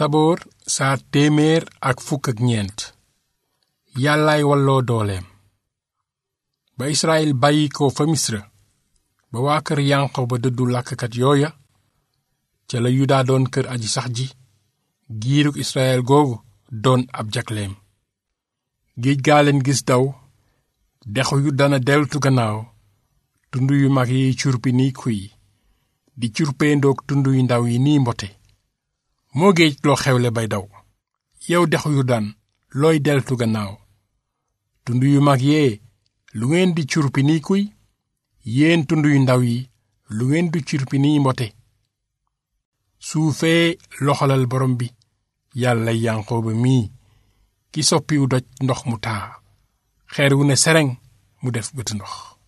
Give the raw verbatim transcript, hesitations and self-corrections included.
saboor saa téeméer ak fukk ak ñeent. yàllaay walloo dooleem. ba Israyil bàyyi ko fa Misra ba waa kër Yanqoba dëddu làkkat yooya ca la Yuda doon kër aji sax ji giirug Israyil googu doon ab jagleem. géej gaa leen gis daw dexu yu dana deltu gannaaw tund yu mag yi curpi ni kuy di curpee ndoog tund yu ndaw yi nii mbote. moo géej loo xewle bay daw yow dexu yu daan looy deltu gannaaw tund yu mag yee lu ngeen di curpi ni kuy yéen tund yu ndaw yi lu ngeen di curpi ni mbote. suufee loxolal borom bi yàlla Yanqooba mii ki soppiwu doj ndox mu taa xeer wu ne sereng mu def bët ndox.